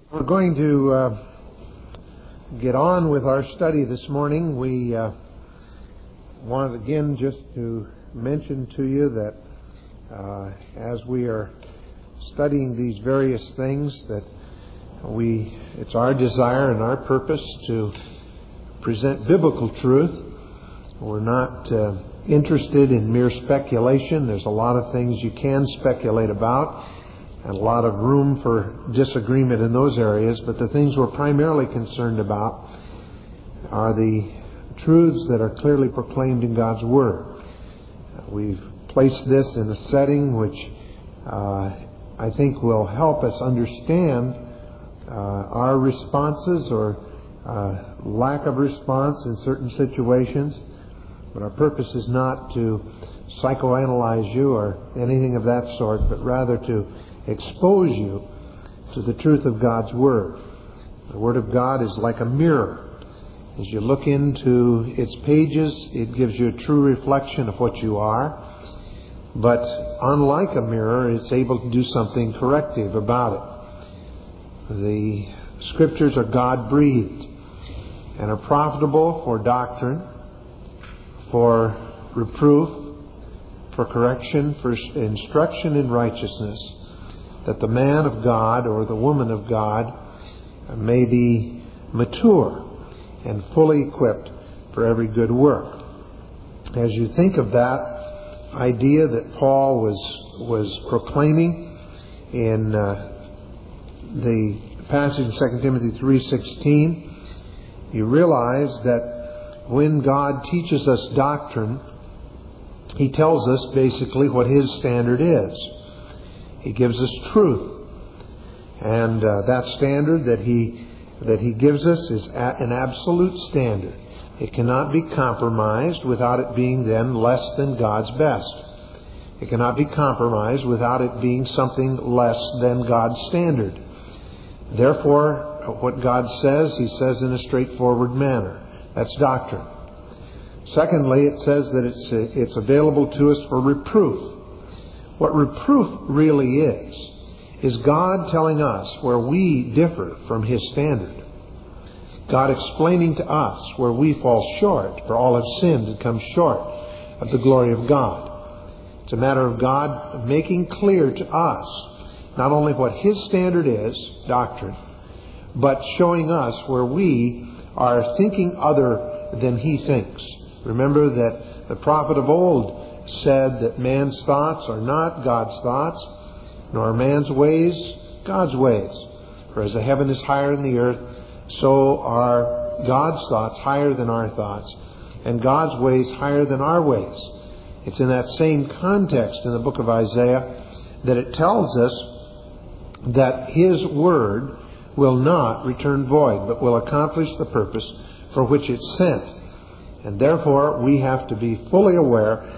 We're going to get on with our study this morning. We want again just to mention to you that as we are studying these various things, that it's our desire and our purpose to present biblical truth. We're not interested in mere speculation. There's a lot of things you can speculate about, and a lot of room for disagreement in those areas, but the things we're primarily concerned about are the truths that are clearly proclaimed in God's Word. We've placed this in a setting which I think will help us understand our responses or lack of response in certain situations. But our purpose is not to psychoanalyze you or anything of that sort, but rather to expose you to the truth of God's Word. The Word of God is like a mirror. As you look into its pages, it gives you a true reflection of what you are. But unlike a mirror, it's able to do something corrective about it. The Scriptures are God-breathed and are profitable for doctrine, for reproof, for correction, for instruction in righteousness, that the man of God or the woman of God may be mature and fully equipped for every good work. As you think of that idea that Paul was proclaiming in the passage in 2 Timothy 3:16, you realize that when God teaches us doctrine, He tells us basically what His standard is. He gives us truth. And that standard that He gives us is an absolute standard. It cannot be compromised without it being then less than God's best. It cannot be compromised without it being something less than God's standard. Therefore, what God says, He says in a straightforward manner. That's doctrine. Secondly, it says that it's available to us for reproof. What reproof really is God telling us where we differ from His standard. God explaining to us where we fall short, for all have sinned and come short of the glory of God. It's a matter of God making clear to us not only what His standard is, doctrine, but showing us where we are thinking other than He thinks. Remember that the prophet of old said that man's thoughts are not God's thoughts, nor man's ways God's ways. For as the heaven is higher than the earth, so are God's thoughts higher than our thoughts, and God's ways higher than our ways. It's in that same context in the book of Isaiah that it tells us that His Word will not return void, but will accomplish the purpose for which it's sent. And therefore, we have to be fully aware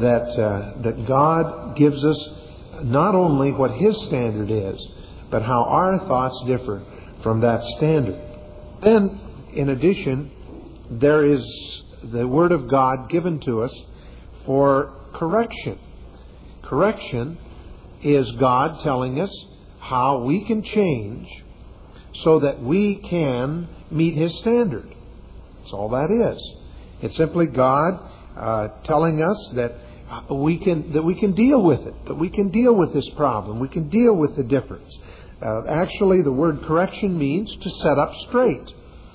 that God gives us not only what His standard is, but how our thoughts differ from that standard. Then, in addition, there is the Word of God given to us for correction. Correction is God telling us how we can change so that we can meet His standard. That's all that is. It's simply God telling us that we can deal with it, that we can deal with this problem, we can deal with the difference. Actually, the word correction means to set up straight.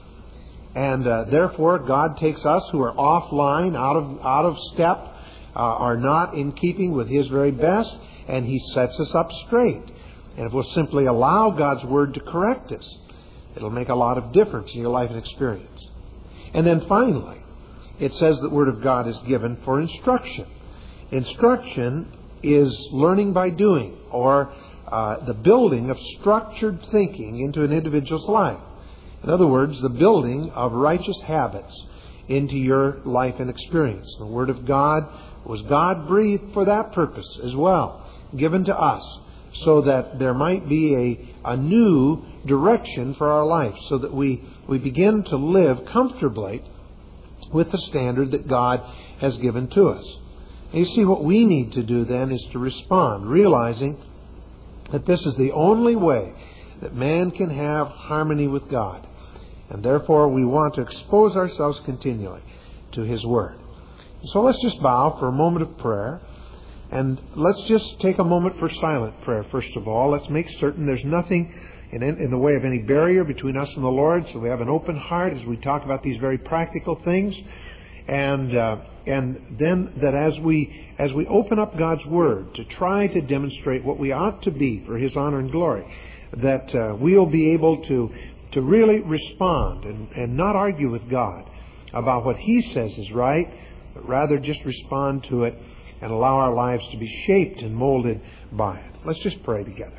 And therefore, God takes us who are offline, out of step, are not in keeping with His very best, and He sets us up straight. And if we'll simply allow God's Word to correct us, it'll make a lot of difference in your life and experience. And then finally, it says the Word of God is given for instruction. Instruction is learning by doing, or the building of structured thinking into an individual's life. In other words, the building of righteous habits into your life and experience. The Word of God was God-breathed for that purpose as well, given to us, so that there might be a new direction for our life, so that we begin to live comfortably with the standard that God has given to us. And you see, what we need to do then is to respond, realizing that this is the only way that man can have harmony with God. And therefore we want to expose ourselves continually to His Word. So let's just bow for a moment of prayer. And let's just take a moment for silent prayer, first of all. Let's make certain there's nothing in the way of any barrier between us and the Lord, so we have an open heart as we talk about these very practical things. And then that as we open up God's Word to try to demonstrate what we ought to be for His honor and glory, that we'll be able to really respond and not argue with God about what He says is right, but rather just respond to it and allow our lives to be shaped and molded by it. Let's just pray together.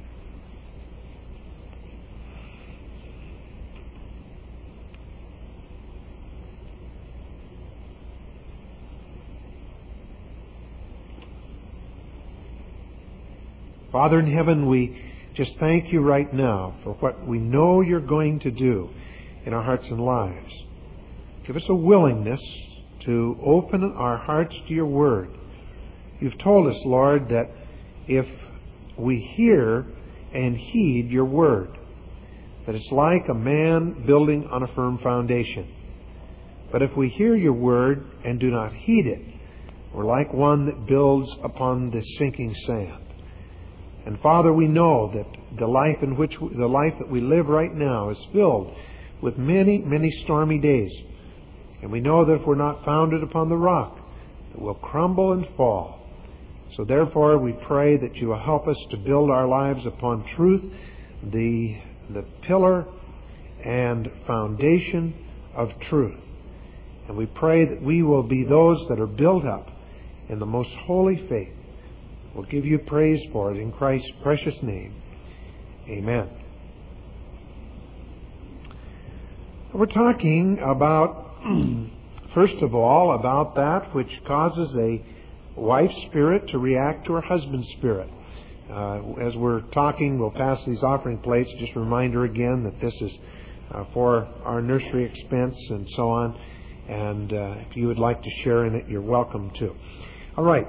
Father in heaven, we just thank You right now for what we know You're going to do in our hearts and lives. Give us a willingness to open our hearts to Your Word. You've told us, Lord, that if we hear and heed Your Word, that it's like a man building on a firm foundation. But if we hear Your Word and do not heed it, we're like one that builds upon the sinking sand. And Father, we know that the life that we live right now is filled with many, many stormy days. And we know that if we're not founded upon the rock, it will crumble and fall. So therefore, we pray that You will help us to build our lives upon truth, the pillar and foundation of truth. And we pray that we will be those that are built up in the most holy faith. We'll give You praise for it in Christ's precious name. Amen. We're talking about, first of all, about that which causes a wife's spirit to react to her husband's spirit. As we're talking, we'll pass these offering plates. Just a reminder again that this is for our nursery expense and so on. And if you would like to share in it, you're welcome to. All right.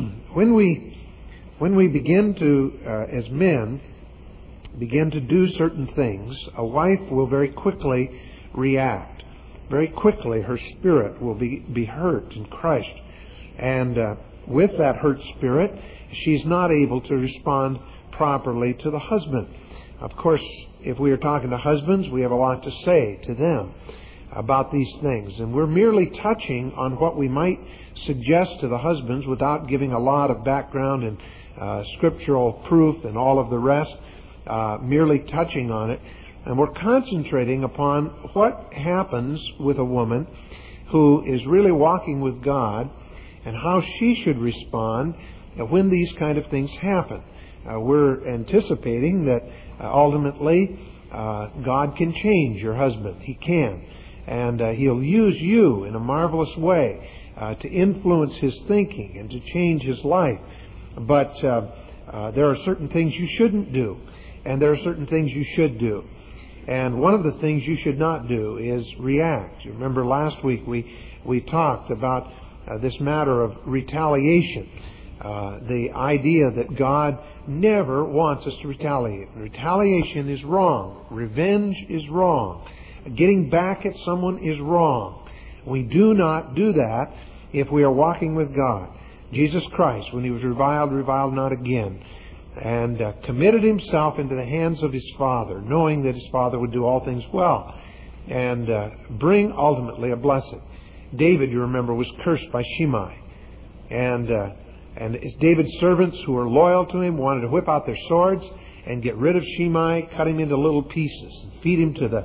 When we begin to, as men, begin to do certain things, a wife will very quickly react. Very quickly, her spirit will be hurt and crushed. And with that hurt spirit, she's not able to respond properly to the husband. Of course, if we are talking to husbands, we have a lot to say to them about these things. And we're merely touching on what we might suggest to the husbands without giving a lot of background and scriptural proof and all of the rest, merely touching on it. And we're concentrating upon what happens with a woman who is really walking with God and how she should respond when these kind of things happen. We're anticipating that ultimately God can change your husband. He can. And He'll use you in a marvelous way to influence his thinking and to change his life. But there are certain things you shouldn't do, and there are certain things you should do. And one of the things you should not do is react. You remember last week we talked about this matter of retaliation. The idea that God never wants us to retaliate. Retaliation is wrong. Revenge is wrong. Getting back at someone is wrong. We do not do that if we are walking with God. Jesus Christ, when He was reviled not again, and committed Himself into the hands of His Father, knowing that His Father would do all things well and bring ultimately a blessing. David, you remember, was cursed by Shimei. And David's servants who were loyal to him wanted to whip out their swords and get rid of Shimei, cut him into little pieces, and feed him to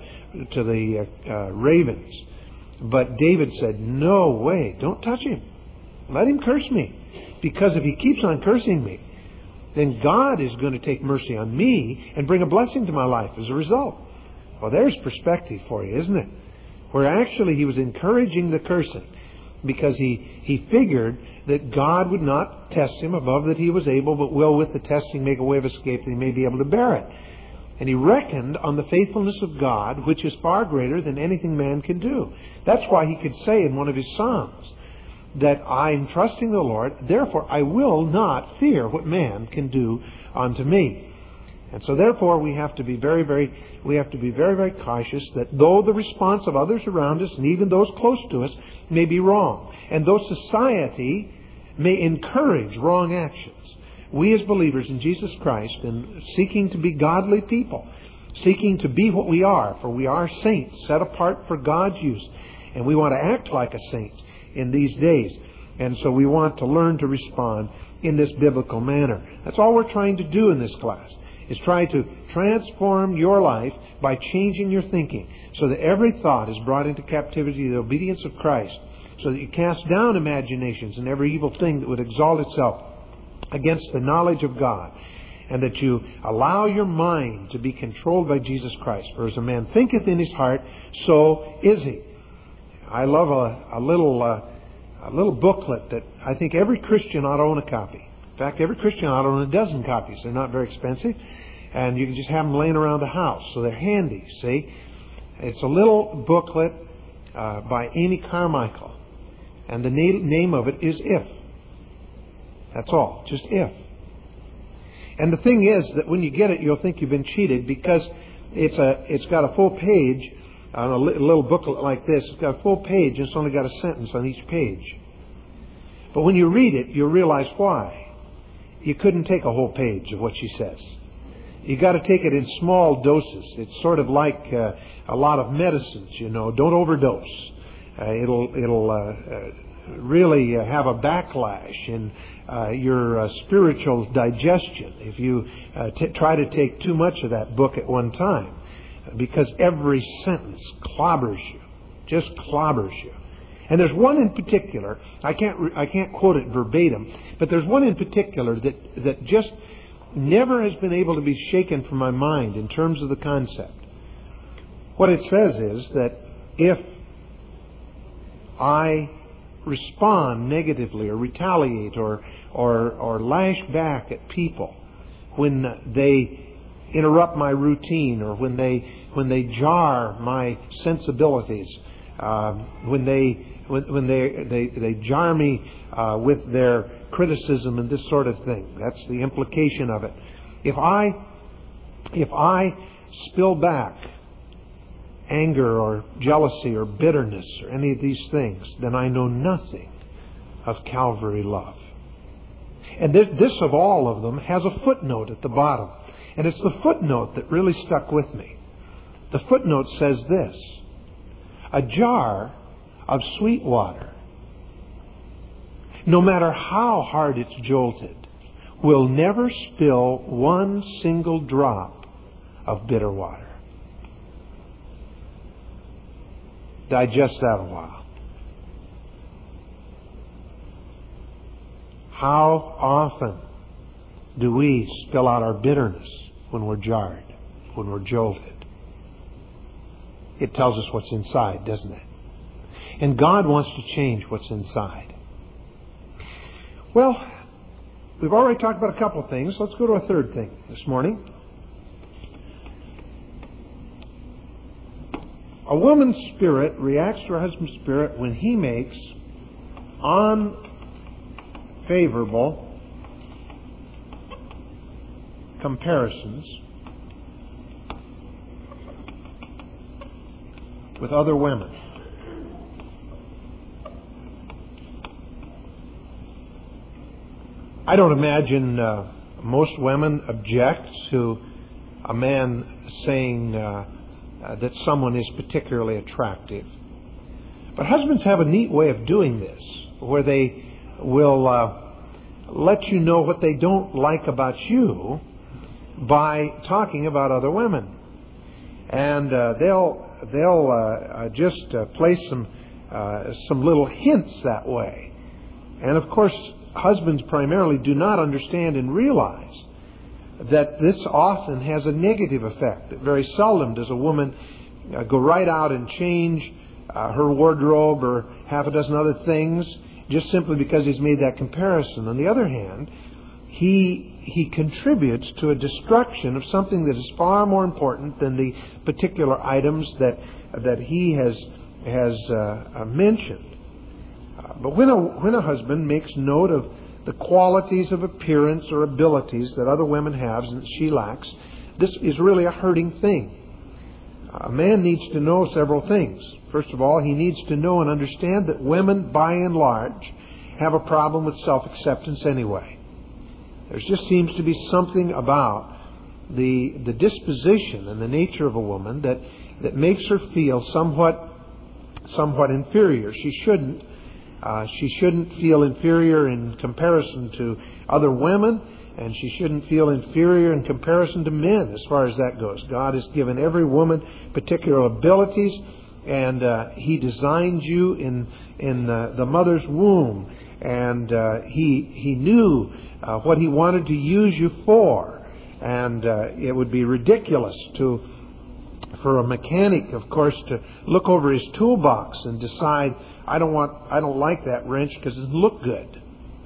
the ravens. But David said, "No way, don't touch him. Let him curse me. Because if he keeps on cursing me, then God is going to take mercy on me and bring a blessing to my life as a result." Well, there's perspective for you, isn't it? Where actually he was encouraging the cursing because he figured that God would not test him above that he was able, but will with the testing make a way of escape that he may be able to bear it. And he reckoned on the faithfulness of God, which is far greater than anything man can do. That's why he could say in one of his Psalms that I'm trusting the Lord, therefore I will not fear what man can do unto me. And so therefore we have to be very, very cautious that though the response of others around us and even those close to us may be wrong, and though society may encourage wrong actions, we as believers in Jesus Christ and seeking to be godly people, seeking to be what we are, for we are saints set apart for God's use, and we want to act like a saint in these days. And so we want to learn to respond in this biblical manner. That's all we're trying to do in this class, is try to transform your life by changing your thinking so that every thought is brought into captivity to the obedience of Christ, so that you cast down imaginations and every evil thing that would exalt itself against the knowledge of God, and that you allow your mind to be controlled by Jesus Christ. For as a man thinketh in his heart, so is he. I love a little booklet that I think every Christian ought to own a copy. In fact, every Christian ought to own a dozen copies. They're not very expensive, and you can just have them laying around the house, so they're handy, see? It's a little booklet by Amy Carmichael, and the name of it is If. That's all, just if. And the thing is that when you get it, you'll think you've been cheated, because it's got a full page on a little booklet like this. It's got a full page, and it's only got a sentence on each page. But when you read it, you'll realize why. You couldn't take a whole page of what she says. You got to take it in small doses. It's sort of like a lot of medicines, you know. Don't overdose. It'll really have a backlash in your spiritual digestion if you try to take too much of that book at one time, because every sentence clobbers you, just clobbers you. And there's one in particular, I can't quote it verbatim, but there's one in particular that just never has been able to be shaken from my mind in terms of the concept. What it says is that if I respond negatively or retaliate or lash back at people when they interrupt my routine, or when they jar my sensibilities, when they jar me with their criticism and this sort of thing. That's the implication of it. If I spill back anger or jealousy or bitterness or any of these things, then I know nothing of Calvary love. And this of all of them has a footnote at the bottom. And it's the footnote that really stuck with me. The footnote says this: a jar of sweet water, no matter how hard it's jolted, will never spill one single drop of bitter water. Digest that a while. How often do we spill out our bitterness when we're jarred, when we're jolted? It tells us what's inside, doesn't it? And God wants to change what's inside. Well, we've already talked about a couple of things. Let's go to a third thing this morning. A woman's spirit reacts to her husband's spirit when he makes unfavorable comparisons with other women. I don't imagine most women object to a man saying that someone is particularly attractive. But husbands have a neat way of doing this, where they will let you know what they don't like about you by talking about other women. And they'll just place some little hints that way. And of course, husbands primarily do not understand and realize that this often has a negative effect. That very seldom does a woman go right out and change her wardrobe or half a dozen other things just simply because he's made that comparison. On the other hand, he contributes to a destruction of something that is far more important than the particular items that he has mentioned. But when a husband makes note of the qualities of appearance or abilities that other women have and that she lacks, this is really a hurting thing. A man needs to know several things. First of all, he needs to know and understand that women, by and large, have a problem with self-acceptance anyway. There just seems to be something about the disposition and the nature of a woman that makes her feel somewhat inferior. She shouldn't feel inferior in comparison to other women, and she shouldn't feel inferior in comparison to men as far as that goes. God has given every woman particular abilities, and He designed you in the mother's womb, and He knew what He wanted to use you for. And it would be ridiculous for a mechanic, of course, to look over his toolbox and decide, I don't like that wrench because it doesn't look good.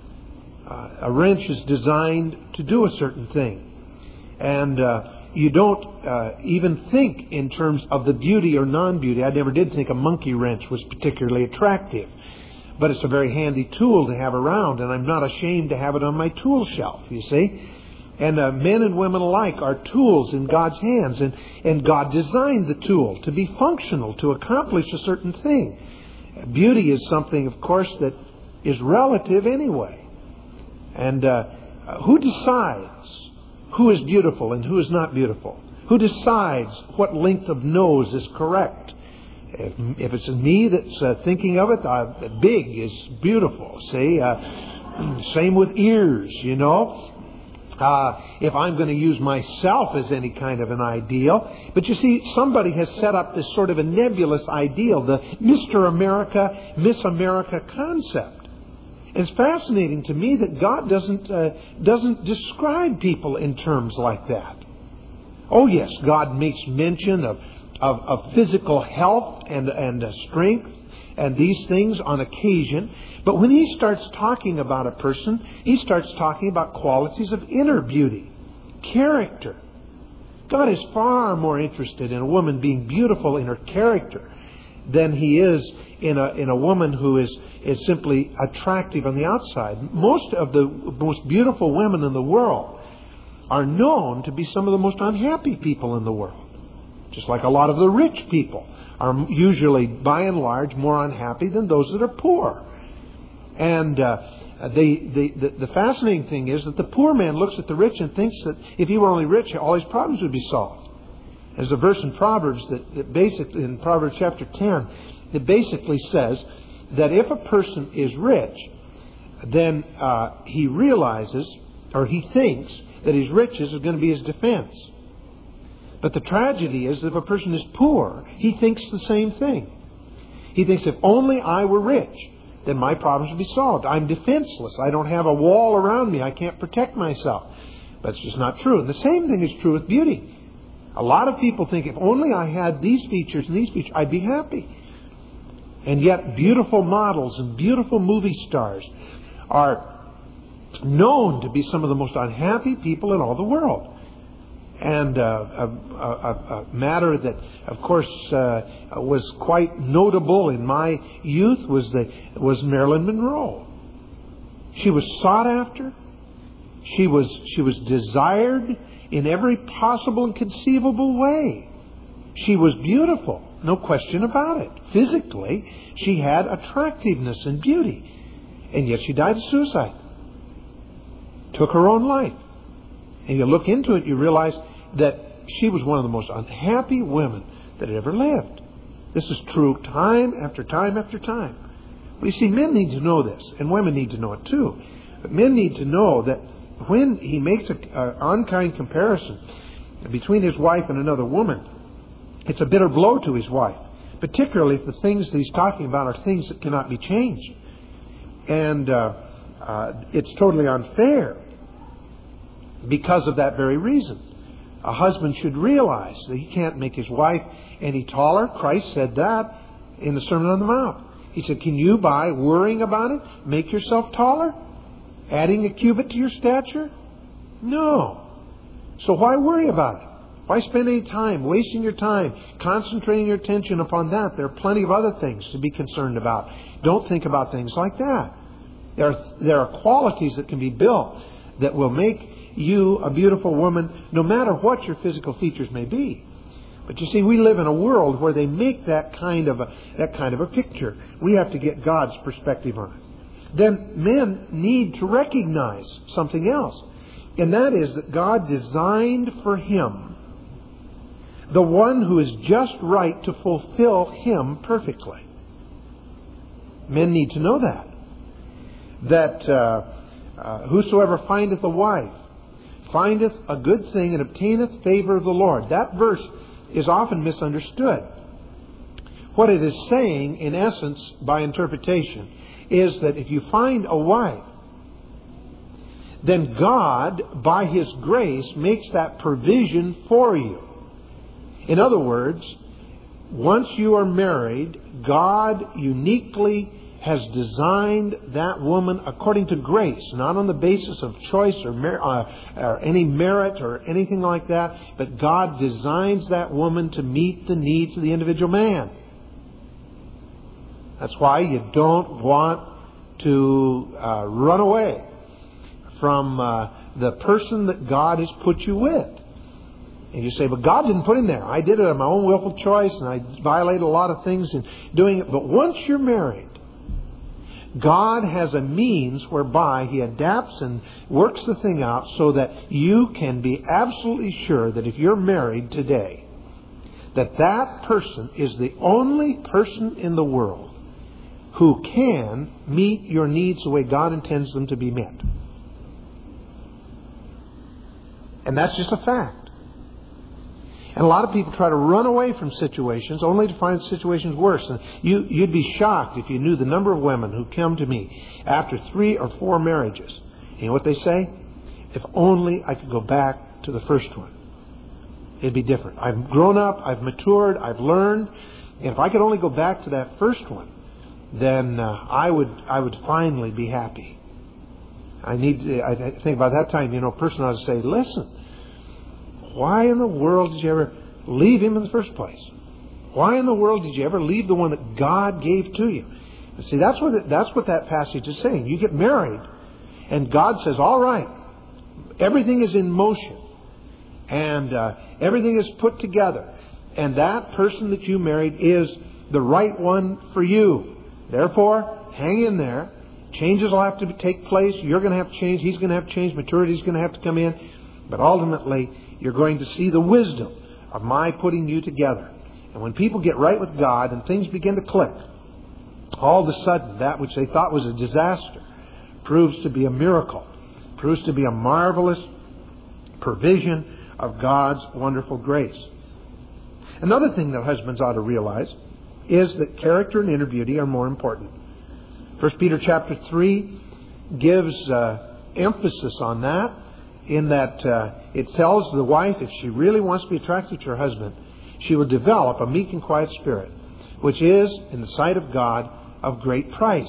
A wrench is designed to do a certain thing. And you don't even think in terms of the beauty or non-beauty. I never did think a monkey wrench was particularly attractive. But it's a very handy tool to have around, and I'm not ashamed to have it on my tool shelf, you see. And men and women alike are tools in God's hands. And God designed the tool to be functional, to accomplish a certain thing. Beauty is something, of course, that is relative anyway. And who decides who is beautiful and who is not beautiful? Who decides what length of nose is correct? If it's me that's thinking of it, big is beautiful, see? Same with ears, you know. If I'm going to use myself as any kind of an ideal. But you see, somebody has set up this sort of a nebulous ideal, the Mr. America, Miss America concept. It's fascinating to me that God doesn't describe people in terms like that. Oh yes, God makes mention of physical health and strength and these things on occasion. But when He starts talking about a person, He starts talking about qualities of inner beauty, character. God is far more interested in a woman being beautiful in her character than He is in a woman who is simply attractive on the outside. Most of the most beautiful women in the world are known to be some of the most unhappy people in the world. Just like a lot of the rich people are usually, by and large, more unhappy than those that are poor. And the fascinating thing is that the poor man looks at the rich and thinks that if he were only rich, all his problems would be solved. There's a verse in Proverbs that basically, in Proverbs chapter 10, that basically says that if a person is rich, then he realizes, or he thinks, that his riches are going to be his defense. But the tragedy is that if a person is poor, he thinks the same thing. He thinks, if only I were rich, then my problems would be solved. I'm defenseless. I don't have a wall around me. I can't protect myself. But it's just not true. And the same thing is true with beauty. A lot of people think, if only I had these features and these features, I'd be happy. And yet beautiful models and beautiful movie stars are known to be some of the most unhappy people in all the world. And a matter that, of course, was quite notable in my youth was Marilyn Monroe. She was sought after. She was desired in every possible and conceivable way. She was beautiful, no question about it. Physically, she had attractiveness and beauty. And yet she died of suicide. Took her own life. And you look into it, you realize that she was one of the most unhappy women that had ever lived. This is true time after time after time. Well, you see, men need to know this, and women need to know it too. But men need to know that when he makes an unkind comparison between his wife and another woman, it's a bitter blow to his wife, particularly if the things that he's talking about are things that cannot be changed. And it's totally unfair because of that very reason. A husband should realize that he can't make his wife any taller. Christ said that in the Sermon on the Mount. He said, can you, by worrying about it, make yourself taller? Adding a cubit to your stature? No. So why worry about it? Why spend any time wasting your time, concentrating your attention upon that? There are plenty of other things to be concerned about. Don't think about things like that. There are qualities that can be built that will make you a beautiful woman, no matter what your physical features may be. But you see, we live in a world where they make that kind of a picture. We have to get God's perspective on it. Then men need to recognize something else. And that is that God designed for him the one who is just right to fulfill him perfectly. Men need to know that. That whosoever findeth a wife findeth a good thing and obtaineth favor of the Lord. That verse is often misunderstood. What it is saying, in essence, by interpretation, is that if you find a wife, then God, by His grace, makes that provision for you. In other words, once you are married, God uniquely has designed that woman according to grace, not on the basis of choice or any merit or anything like that, but God designs that woman to meet the needs of the individual man. That's why you don't want to run away from the person that God has put you with. And you say, but God didn't put him there. I did it on my own willful choice, and I violated a lot of things in doing it. But once you're married, God has a means whereby He adapts and works the thing out so that you can be absolutely sure that if you're married today, that that person is the only person in the world who can meet your needs the way God intends them to be met. And that's just a fact. And a lot of people try to run away from situations only to find situations worse. And you'd be shocked if you knew the number of women who come to me after 3 or 4 marriages. You know what they say? If only I could go back to the first one, it'd be different. I've grown up, I've matured, I've learned. And if I could only go back to that first one, then I would finally be happy. I think by that time, a person ought to say, listen, why in the world did you ever leave him in the first place? Why in the world did you ever leave the one that God gave to you? And see, that's what that passage is saying. You get married, and God says, all right, everything is in motion, and everything is put together, and that person that you married is the right one for you. Therefore, hang in there. Changes will have to take place. You're going to have to change. He's going to have to change. Maturity is going to have to come in. But ultimately, you're going to see the wisdom of my putting you together. And when people get right with God and things begin to click, all of a sudden that which they thought was a disaster proves to be a miracle, proves to be a marvelous provision of God's wonderful grace. Another thing that husbands ought to realize is that character and inner beauty are more important. 1 Peter chapter 3 gives emphasis on that, in that it tells the wife, if she really wants to be attracted to her husband, she will develop a meek and quiet spirit, which is, in the sight of God, of great price.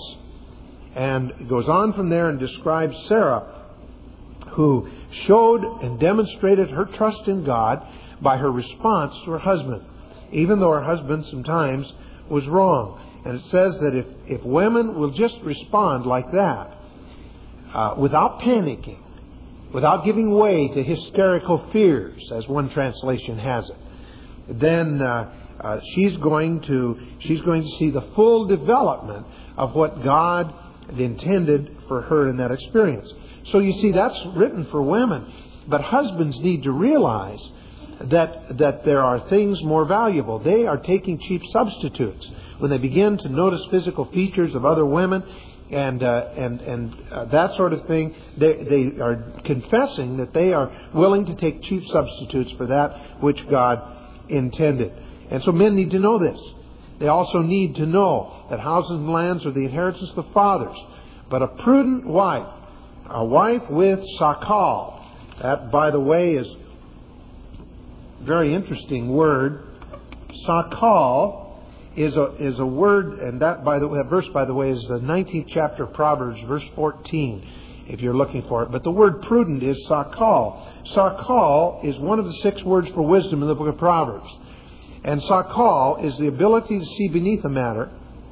And it goes on from there and describes Sarah, who showed and demonstrated her trust in God by her response to her husband, even though her husband sometimes was wrong. And it says that if women will just respond like that, without panicking, without giving way to hysterical fears, as one translation has it, then she's going to see the full development of what God intended for her in that experience. So you see, that's written for women. But husbands need to realize that there are things more valuable. They are taking cheap substitutes when they begin to notice physical features of other women and that sort of thing. They are confessing that they are willing to take cheap substitutes for that which God intended. And so men need to know this. They also need to know that houses and lands are the inheritance of the fathers. But a prudent wife, a wife with sakal, that, by the way, is a very interesting word. Sakal is a word, and that verse, by the way, is the 19th chapter of Proverbs, verse 14, if you're looking for it. But the word prudent is sakal. Sakal is one of the 6 words for wisdom in the book of Proverbs. And sakal is the ability to see beneath a matter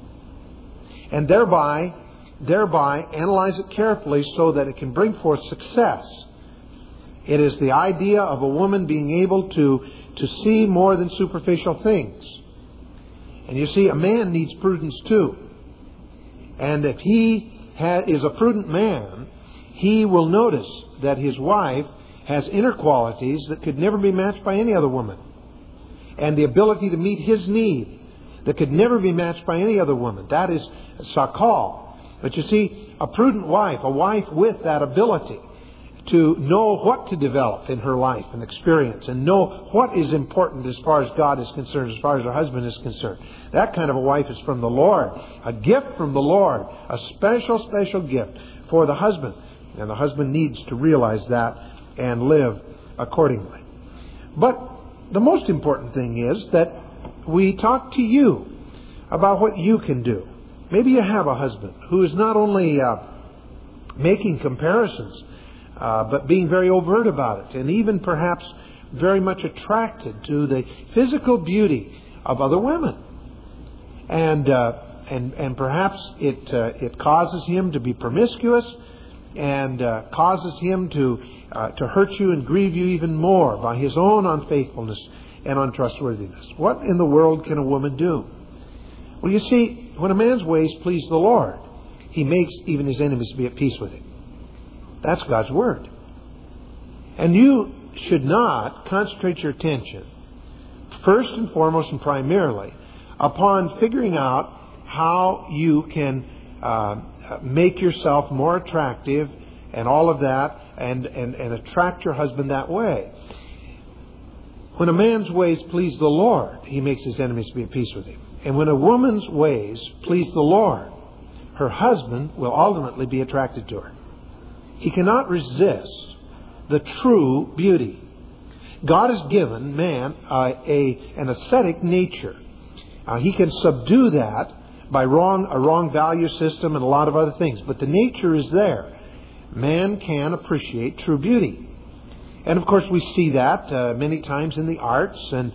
and thereby analyze it carefully so that it can bring forth success. It is the idea of a woman being able to see more than superficial things. And you see, a man needs prudence too. And if he is a prudent man, he will notice that his wife has inner qualities that could never be matched by any other woman. And the ability to meet his need that could never be matched by any other woman. That is sakal. But you see, a prudent wife, a wife with that ability to know what to develop in her life and experience, and know what is important as far as God is concerned, as far as her husband is concerned. That kind of a wife is from the Lord. A gift from the Lord. A special, special gift for the husband. And the husband needs to realize that and live accordingly. But the most important thing is that we talk to you about what you can do. Maybe you have a husband who is not only making comparisons, but being very overt about it, and even perhaps very much attracted to the physical beauty of other women. And perhaps it causes him to be promiscuous, and causes him to hurt you and grieve you even more by his own unfaithfulness and untrustworthiness. What in the world can a woman do? Well, you see, when a man's ways please the Lord, he makes even his enemies be at peace with him. That's God's Word. And you should not concentrate your attention, first and foremost and primarily, upon figuring out how you can make yourself more attractive and all of that, and attract your husband that way. When a man's ways please the Lord, he makes his enemies be at peace with him. And when a woman's ways please the Lord, her husband will ultimately be attracted to her. He cannot resist the true beauty. God has given man an ascetic nature. He can subdue that by a wrong value system and a lot of other things. But the nature is there. Man can appreciate true beauty. And of course we see that many times in the arts and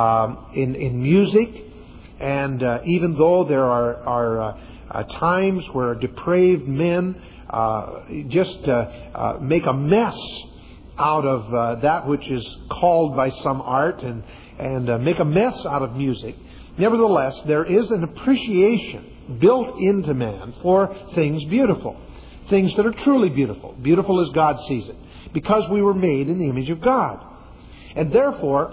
in music. And even though there are times where depraved men just make a mess out of that which is called by some art, and make a mess out of music, nevertheless, there is an appreciation built into man for things beautiful. Things that are truly beautiful. Beautiful as God sees it. Because we were made in the image of God. And therefore,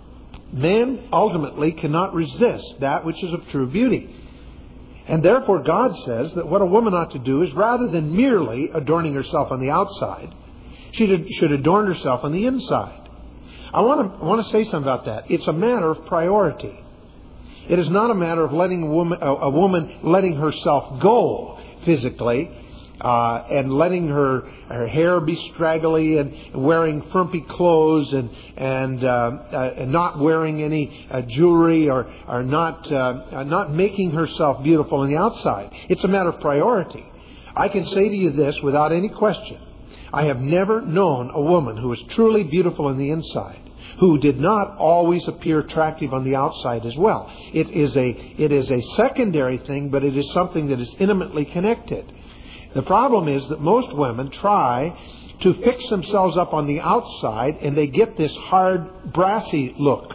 man ultimately cannot resist that which is of true beauty. And therefore God says that what a woman ought to do is, rather than merely adorning herself on the outside, she should adorn herself on the inside. I want to say something about that. It's a matter of priority. It is not a matter of letting a woman letting herself go physically, and letting her hair be straggly, and wearing frumpy clothes, and not wearing any jewelry, or not making herself beautiful on the outside. It's a matter of priority. I can say to you this without any question. I have never known a woman who was truly beautiful on the inside who did not always appear attractive on the outside as well. It is a secondary thing, but it is something that is intimately connected. The problem is that most women try to fix themselves up on the outside, and they get this hard, brassy look,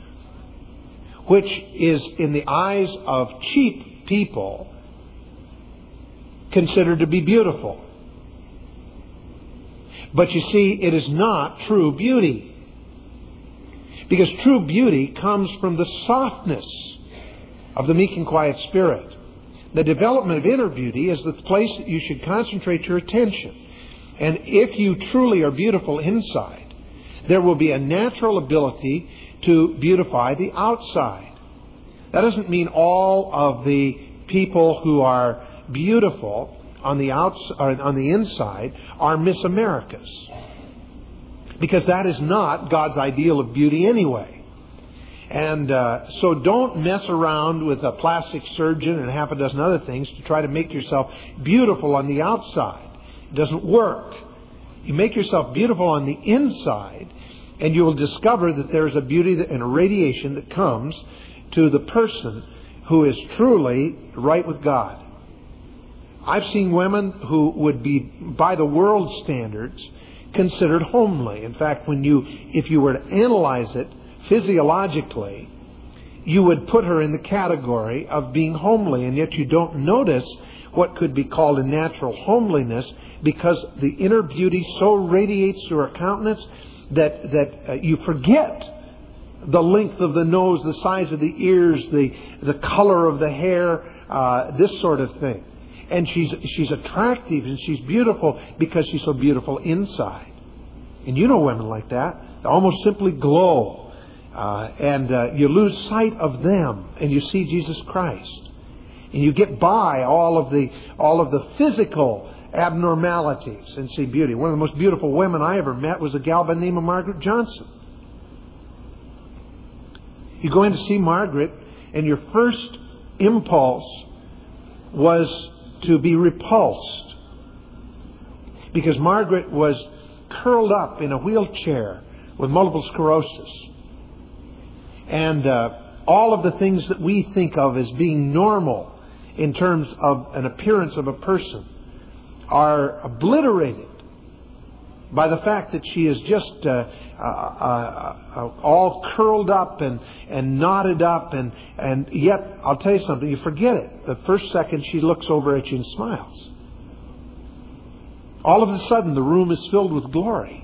which is, in the eyes of cheap people, considered to be beautiful. But you see, it is not true beauty. Because true beauty comes from the softness of the meek and quiet spirit. The development of inner beauty is the place that you should concentrate your attention. And if you truly are beautiful inside, there will be a natural ability to beautify the outside. That doesn't mean all of the people who are beautiful on the inside are Miss Americas. Because that is not God's ideal of beauty anyway. And so don't mess around with a plastic surgeon and half a dozen other things to try to make yourself beautiful on the outside. It doesn't work. You make yourself beautiful on the inside, and you will discover that there is a beauty and a radiation that comes to the person who is truly right with God. I've seen women who would be, by the world's standards, considered homely. In fact, if you were to analyze it physiologically, you would put her in the category of being homely, and yet you don't notice what could be called a natural homeliness, because the inner beauty so radiates through her countenance that you forget the length of the nose, the size of the ears, the color of the hair, this sort of thing. And she's attractive and she's beautiful because she's so beautiful inside. And you know women like that. They almost simply glow. And you lose sight of them and you see Jesus Christ. And you get by all of the physical abnormalities and see beauty. One of the most beautiful women I ever met was a gal by the name of Margaret Johnson. You go in to see Margaret, and your first impulse was to be repulsed, because Margaret was curled up in a wheelchair with multiple sclerosis. And all of the things that we think of as being normal in terms of an appearance of a person are obliterated by the fact that she is just all curled up and knotted up, and yet, I'll tell you something, you forget it. The first second she looks over at you and smiles. All of a sudden the room is filled with glory.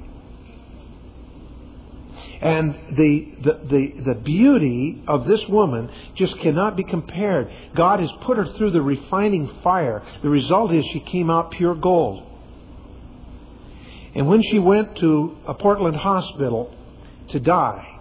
And the beauty of this woman just cannot be compared. God has put her through the refining fire. The result is she came out pure gold. And when she went to a Portland hospital to die,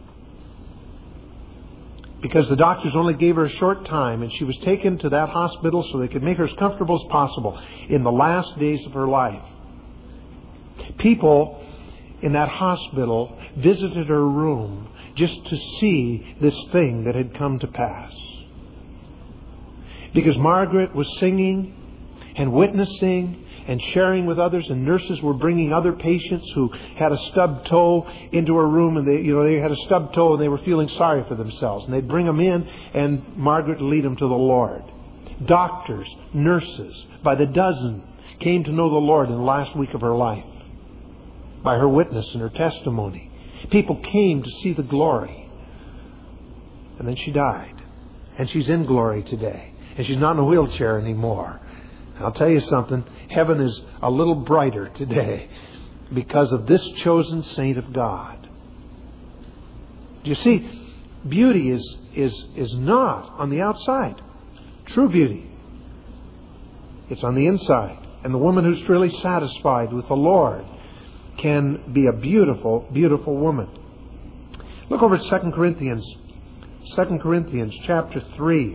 because the doctors only gave her a short time, and she was taken to that hospital so they could make her as comfortable as possible in the last days of her life, people in that hospital visited her room just to see this thing that had come to pass. Because Margaret was singing and witnessing and sharing with others, and nurses were bringing other patients who had a stubbed toe into her room, and they had a stubbed toe and they were feeling sorry for themselves, and they'd bring them in, and Margaret would lead them to the Lord. Doctors, nurses, by the dozen came to know the Lord in the last week of her life by her witness and her testimony. People came to see the glory. And then she died. And she's in glory today. And she's not in a wheelchair anymore. And I'll tell you something, heaven is a little brighter today because of this chosen saint of God. Do you see, beauty is not on the outside. True beauty. It's on the inside. And the woman who's truly satisfied with the Lord can be a beautiful, beautiful woman. Look over at 2 Corinthians. 2 Corinthians chapter 3.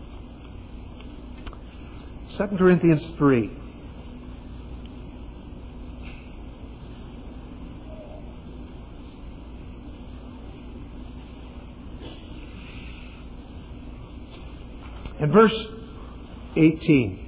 2 Corinthians 3. And verse 18.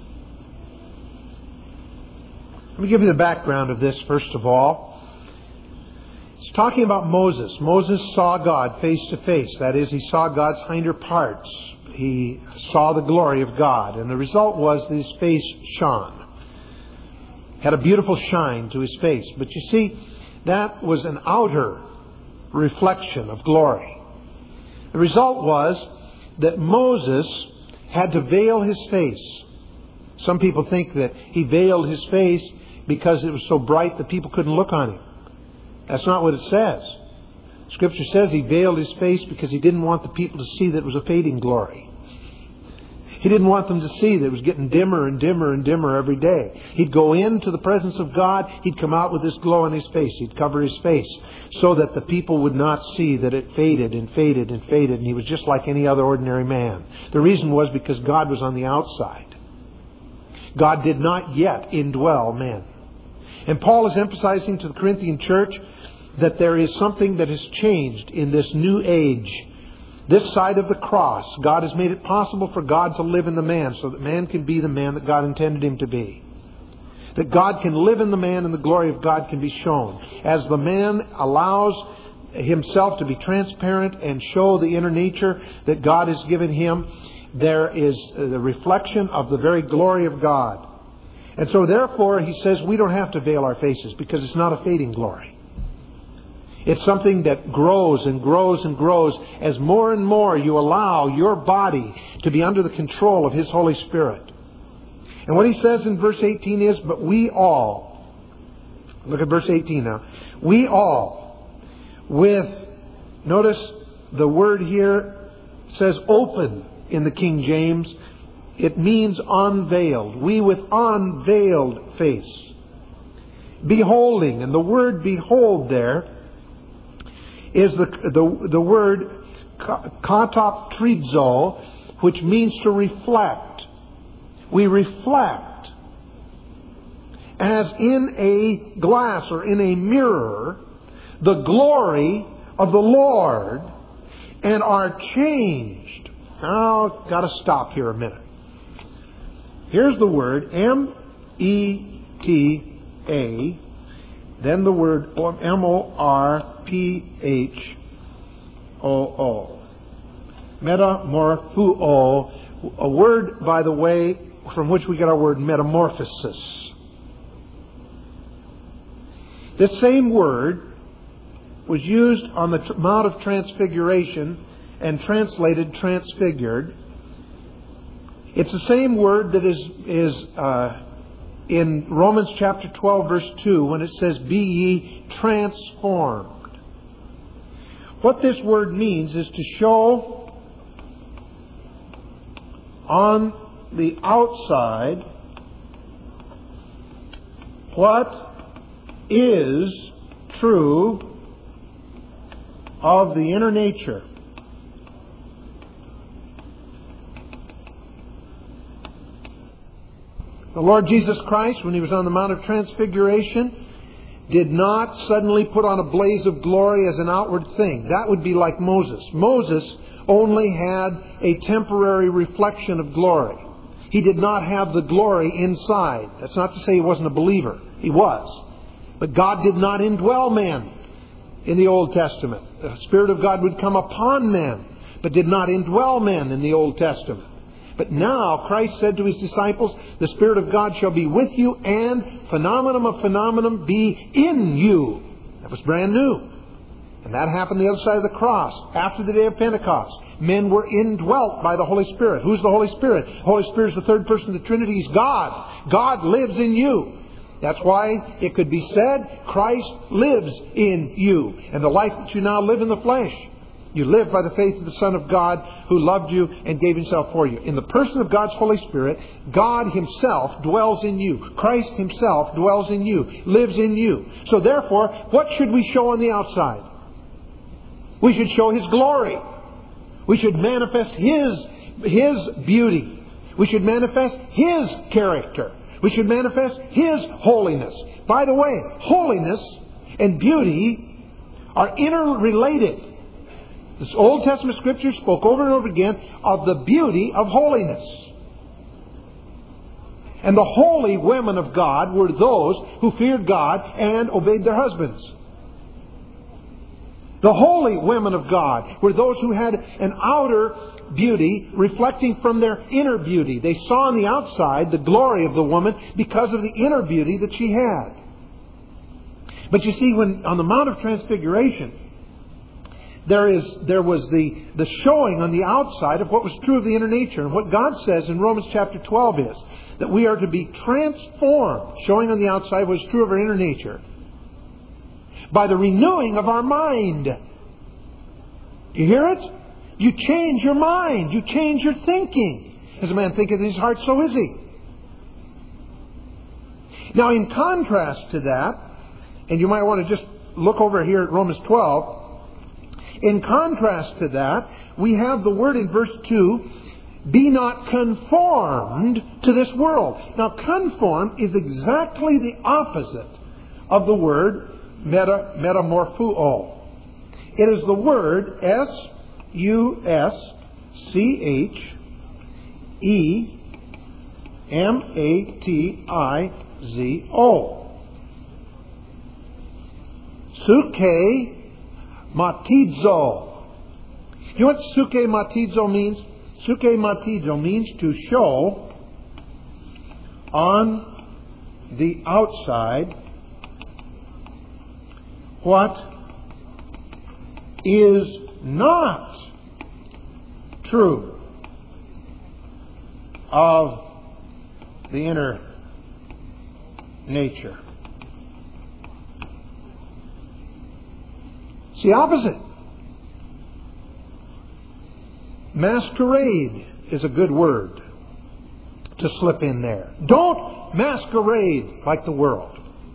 Let me give you the background of this first of all. It's talking about Moses. Moses saw God face to face. That is, he saw God's hinder parts. He saw the glory of God. And the result was that his face shone. Had a beautiful shine to his face. But you see, that was an outer reflection of glory. The result was that Moses had to veil his face. Some people think that he veiled his face because it was so bright that people couldn't look on him. That's not what it says. Scripture says he veiled his face because he didn't want the people to see that it was a fading glory. He didn't want them to see that it was getting dimmer and dimmer and dimmer every day. He'd go into the presence of God. He'd come out with this glow on his face. He'd cover his face so that the people would not see that it faded and faded and faded. And he was just like any other ordinary man. The reason was because God was on the outside. God did not yet indwell men. And Paul is emphasizing to the Corinthian church that there is something that has changed in this new age. This side of the cross, God has made it possible for God to live in the man so that man can be the man that God intended him to be. That God can live in the man and the glory of God can be shown. As the man allows himself to be transparent and show the inner nature that God has given him, there is the reflection of the very glory of God. And so therefore, he says, we don't have to veil our faces because it's not a fading glory. It's something that grows and grows and grows as more and more you allow your body to be under the control of His Holy Spirit. And what he says in verse 18 is, but we all, look at verse 18 now, we all, with, notice the word here says open in the King James. It means unveiled. We with unveiled face. Beholding, and the word behold there is the word katoptrizo, which means to reflect. We reflect as in a glass or in a mirror the glory of the Lord and are changed. Now, I've got to stop here a minute. Here's the word M-E-T-A, then the word M-O-R-P-H-O-O. Metamorphuo, a word, by the way, from which we get our word metamorphosis. This same word was used on the Mount of Transfiguration and translated transfigured. It's the same word that is in Romans chapter 12 verse 2 when it says, be ye transformed. What this word means is to show on the outside what is true of the inner nature. The Lord Jesus Christ, when He was on the Mount of Transfiguration, did not suddenly put on a blaze of glory as an outward thing. That would be like Moses. Moses only had a temporary reflection of glory. He did not have the glory inside. That's not to say he wasn't a believer. He was. But God did not indwell man in the Old Testament. The Spirit of God would come upon men, but did not indwell men in the Old Testament. But now Christ said to His disciples, the Spirit of God shall be with you and phenomenon of phenomenon be in you. That was brand new. And that happened the other side of the cross, after the day of Pentecost. Men were indwelt by the Holy Spirit. Who's the Holy Spirit? The Holy Spirit is the third person of the Trinity. He's God. God lives in you. That's why it could be said, Christ lives in you. And the life that you now live in the flesh, you live by the faith of the Son of God who loved you and gave Himself for you. In the person of God's Holy Spirit, God Himself dwells in you. Christ Himself dwells in you, lives in you. So therefore, what should we show on the outside? We should show His glory. We should manifest His beauty. We should manifest His character. We should manifest His holiness. By the way, holiness and beauty are interrelated. This Old Testament Scripture spoke over and over again of the beauty of holiness. And the holy women of God were those who feared God and obeyed their husbands. The holy women of God were those who had an outer beauty reflecting from their inner beauty. They saw on the outside the glory of the woman because of the inner beauty that she had. But you see, when on the Mount of Transfiguration, there was the showing on the outside of what was true of the inner nature. And what God says in Romans chapter 12 is that we are to be transformed, showing on the outside what is true of our inner nature, by the renewing of our mind. You hear it? You change your mind. You change your thinking. As a man thinketh in his heart, so is he. Now, in contrast to that, and you might want to just look over here at Romans 12. In contrast to that, we have the word in verse 2, be not conformed to this world. Now, conform is exactly the opposite of the word metamorphuo. It is the word S-U-S-C-H-E-M-A-T-I-Z-O. Suke matizo. You know what suke matizo means? Suke matizo means to show on the outside what is not true of the inner nature. It's the opposite. Masquerade is a good word to slip in there. Don't masquerade like the world.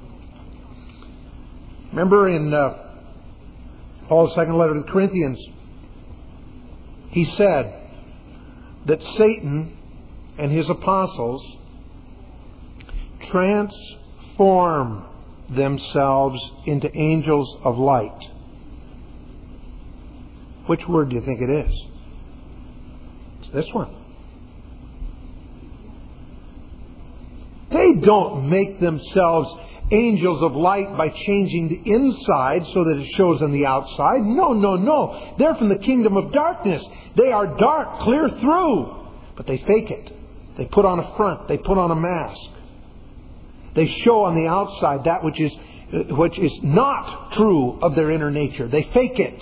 Remember in Paul's second letter to the Corinthians, he said that Satan and his apostles transform themselves into angels of light. Which word do you think it is? It's this one. They don't make themselves angels of light by changing the inside so that it shows on the outside. No, no, no. They're from the kingdom of darkness. They are dark, clear through. But they fake it. They put on a front. They put on a mask. They show on the outside that which is not true of their inner nature. They fake it.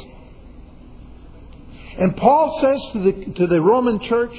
And Paul says to the Roman church,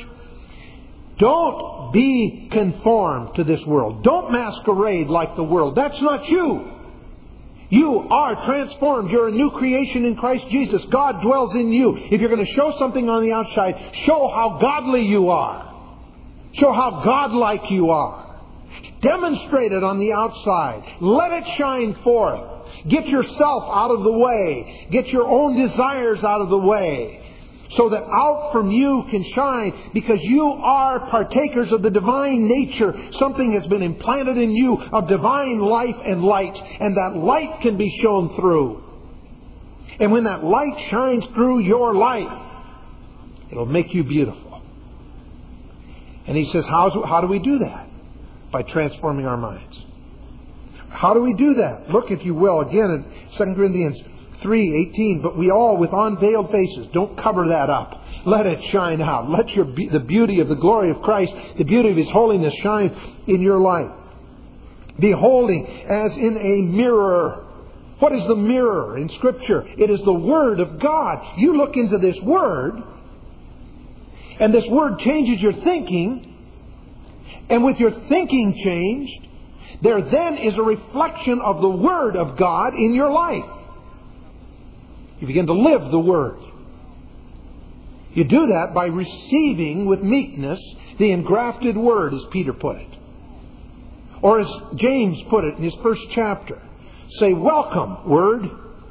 don't be conformed to this world. Don't masquerade like the world. That's not you. You are transformed. You're a new creation in Christ Jesus. God dwells in you. If you're going to show something on the outside, show how godly you are. Show how godlike you are. Demonstrate it on the outside. Let it shine forth. Get yourself out of the way. Get your own desires out of the way. So that out from you can shine, because you are partakers of the divine nature. Something has been implanted in you of divine life and light. And that light can be shown through. And when that light shines through your life, it'll make you beautiful. And he says, how do we do that? By transforming our minds. How do we do that? Look, if you will, again in 2 Corinthians 3:18, but we all with unveiled faces, don't cover that up. Let it shine out. Let the beauty of the glory of Christ, the beauty of His holiness shine in your life. Beholding as in a mirror. What is the mirror in Scripture? It is the Word of God. You look into this Word, and this Word changes your thinking, and with your thinking changed, there then is a reflection of the Word of God in your life. You begin to live the Word. You do that by receiving with meekness the engrafted Word, as Peter put it. Or as James put it in his first chapter. Say, welcome, Word.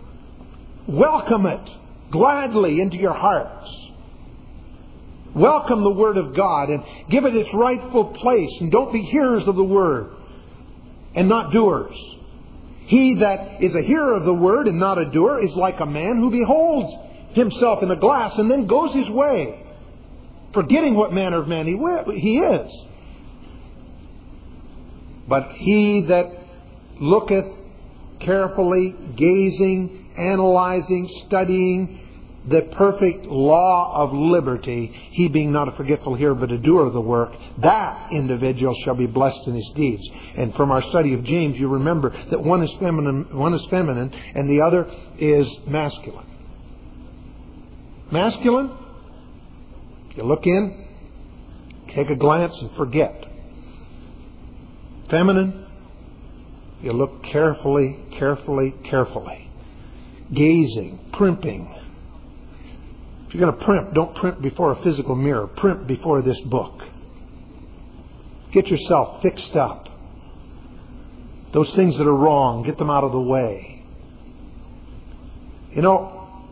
Welcome it gladly into your hearts. Welcome the Word of God and give it its rightful place. And don't be hearers of the Word and not doers. He that is a hearer of the Word and not a doer is like a man who beholds himself in a glass and then goes his way, forgetting what manner of man he is. But he that looketh carefully, gazing, analyzing, studying the perfect law of liberty, he being not a forgetful hearer but a doer of the work, that individual shall be blessed in his deeds. And from our study of James, you remember that one is feminine and the other is masculine. Masculine, you look in, take a glance and forget. Feminine, you look carefully, gazing, primping. If you're going to primp, don't primp before a physical mirror. Primp before this book. Get yourself fixed up. Those things that are wrong, get them out of the way. You know,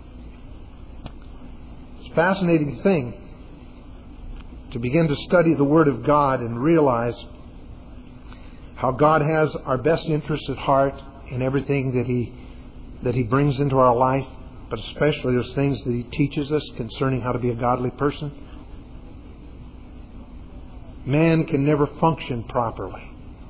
it's a fascinating thing to begin to study the Word of God and realize how God has our best interests at heart in everything that He brings into our life. But especially those things that He teaches us concerning how to be a godly person. Man can never function properly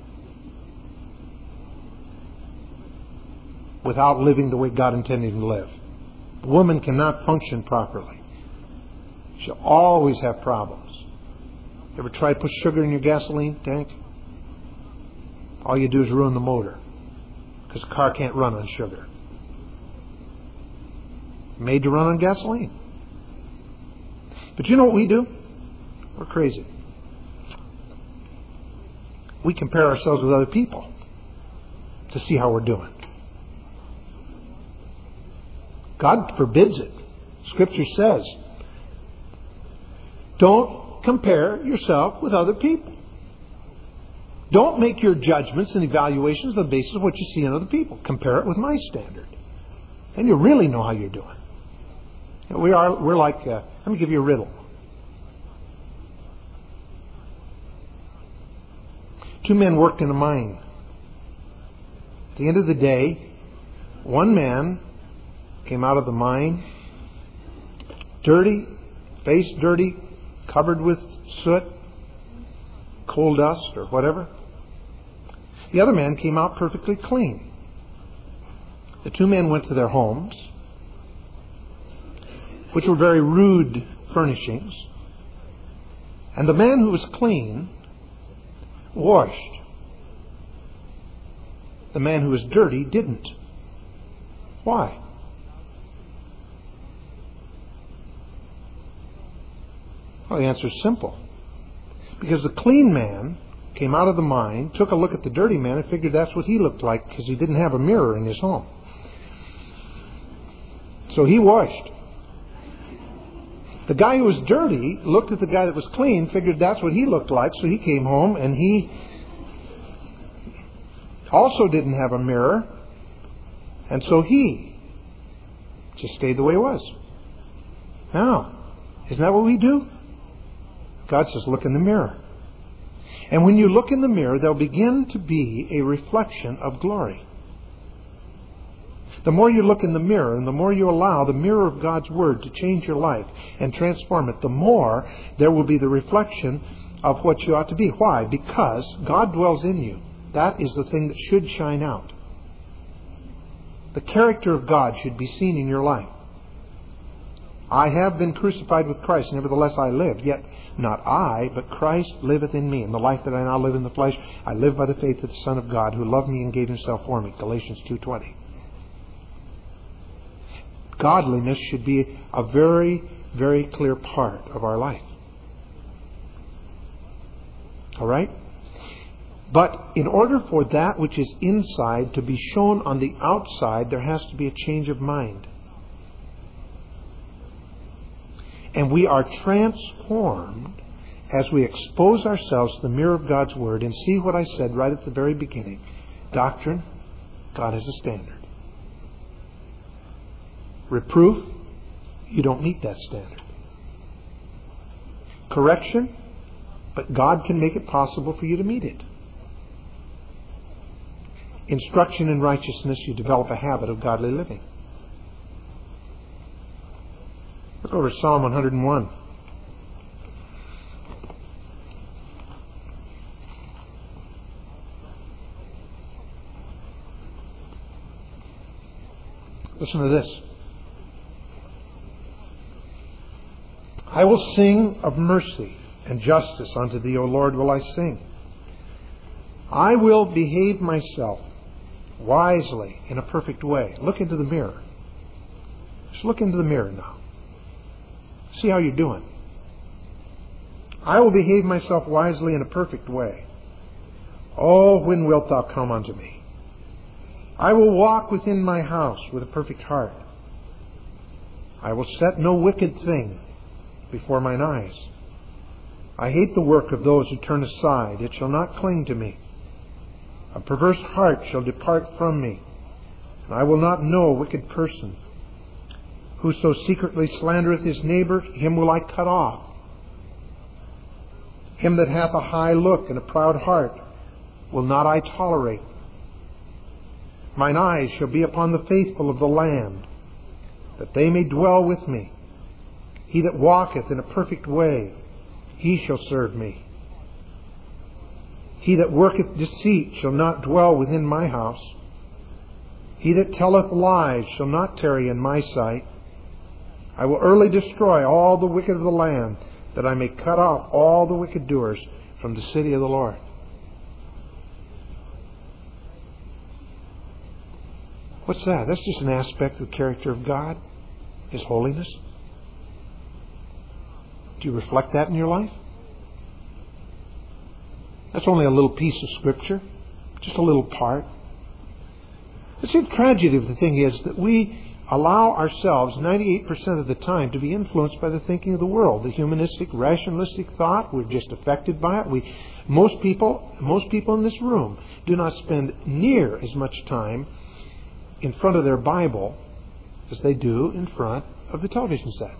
without living the way God intended him to live. A woman cannot function properly. She'll always have problems. You ever try to put sugar in your gasoline tank? all you do is ruin the motor, because the car can't run on sugar. Made to run on gasoline. But you know what we do? We're crazy. We compare ourselves with other people to see how we're doing. God forbids it. Scripture says, don't compare yourself with other people. Don't make your judgments and evaluations on the basis of what you see in other people. Compare it with my standard. And you really know how you're doing. We're like, let me give you a riddle. Two men worked in a mine. At the end of the day, one man came out of the mine dirty, face dirty, covered with soot, coal dust or whatever. The other man came out perfectly clean. The two men went to their homes, which were very rude furnishings, and the man who was clean washed. The man who was dirty didn't. Why? Well, the answer is simple. Because the clean man came out of the mine, took a look at the dirty man, and figured that's what he looked like because he didn't have a mirror in his home. So he washed. The guy who was dirty looked at the guy that was clean, figured that's what he looked like, so he came home and he also didn't have a mirror, and so he just stayed the way it was. Now, isn't that what we do? God says, look in the mirror. And when you look in the mirror, there'll begin to be a reflection of glory. The more you look in the mirror and the more you allow the mirror of God's Word to change your life and transform it, the more there will be the reflection of what you ought to be. Why? Because God dwells in you. That is the thing that should shine out. The character of God should be seen in your life. I have been crucified with Christ, nevertheless I live. Yet not I, but Christ liveth in me. And the life that I now live in the flesh, I live by the faith of the Son of God, who loved me and gave Himself for me. Galatians 2:20. Godliness should be a very, very clear part of our life. All right? But in order for that which is inside to be shown on the outside, there has to be a change of mind. And we are transformed as we expose ourselves to the mirror of God's Word and see what I said right at the very beginning. Doctrine, God has a standard. Reproof, you don't meet that standard. Correction, but God can make it possible for you to meet it. Instruction in righteousness, you develop a habit of godly living. Look over Psalm 101. Listen to this. I will sing of mercy and justice unto Thee, O Lord, will I sing. I will behave myself wisely in a perfect way. Look into the mirror. Just look into the mirror now. See how you're doing. I will behave myself wisely in a perfect way. Oh, when wilt Thou come unto me? I will walk within my house with a perfect heart. I will set no wicked thing before mine eyes. I hate the work of those who turn aside. It shall not cling to me. A perverse heart shall depart from me, and I will not know a wicked person. Whoso secretly slandereth his neighbor, him will I cut off. Him that hath a high look and a proud heart will not I tolerate. Mine eyes shall be upon the faithful of the land, that they may dwell with me. He that walketh in a perfect way, he shall serve me. He that worketh deceit shall not dwell within my house. He that telleth lies shall not tarry in my sight. I will early destroy all the wicked of the land, that I may cut off all the wicked doers from the city of the Lord. What's that? That's just an aspect of the character of God, His holiness. Do you reflect that in your life? That's only a little piece of Scripture, just a little part. The tragedy of the thing is that we allow ourselves 98% of the time to be influenced by the thinking of the world, the humanistic, rationalistic thought. We're just affected by it. Most people in this room do not spend near as much time in front of their Bible as they do in front of the television set.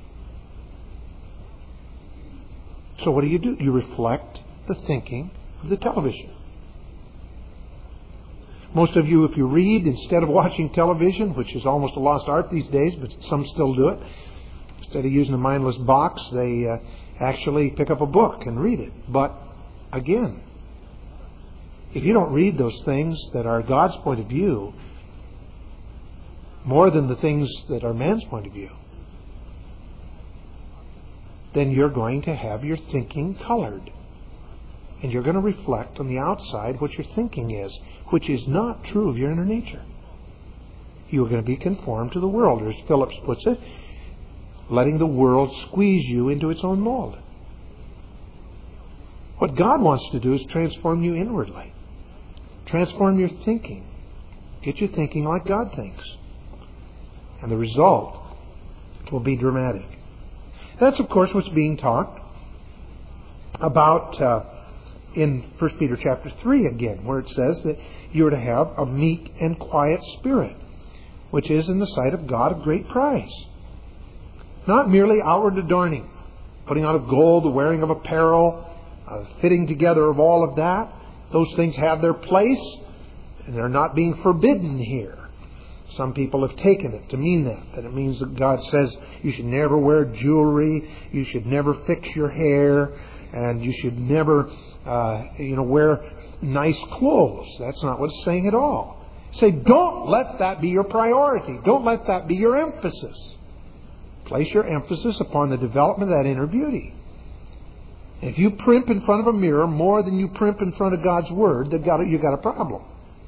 So what do? You reflect the thinking of the television. Most of you, if you read instead of watching television, which is almost a lost art these days, but some still do it, instead of using a mindless box, they actually pick up a book and read it. But again, if you don't read those things that are God's point of view, more than the things that are man's point of view, then you're going to have your thinking colored. And you're going to reflect on the outside what your thinking is, which is not true of your inner nature. You're going to be conformed to the world, or as Phillips puts it, letting the world squeeze you into its own mold. What God wants to do is transform you inwardly. Transform your thinking. Get you thinking like God thinks. And the result will be dramatic. That's, of course, what's being talked about in 1 Peter chapter 3 again, where it says that you're to have a meek and quiet spirit, which is in the sight of God of great price. Not merely outward adorning, putting on of gold, the wearing of apparel, fitting together of all of that. Those things have their place, and they're not being forbidden here. Some people have taken it to mean that it means that God says you should never wear jewelry, you should never fix your hair, and you should never wear nice clothes. That's not what it's saying at all. Say, don't let that be your priority. Don't let that be your emphasis. Place your emphasis upon the development of that inner beauty. If you primp in front of a mirror more than you primp in front of God's Word, you've got a problem.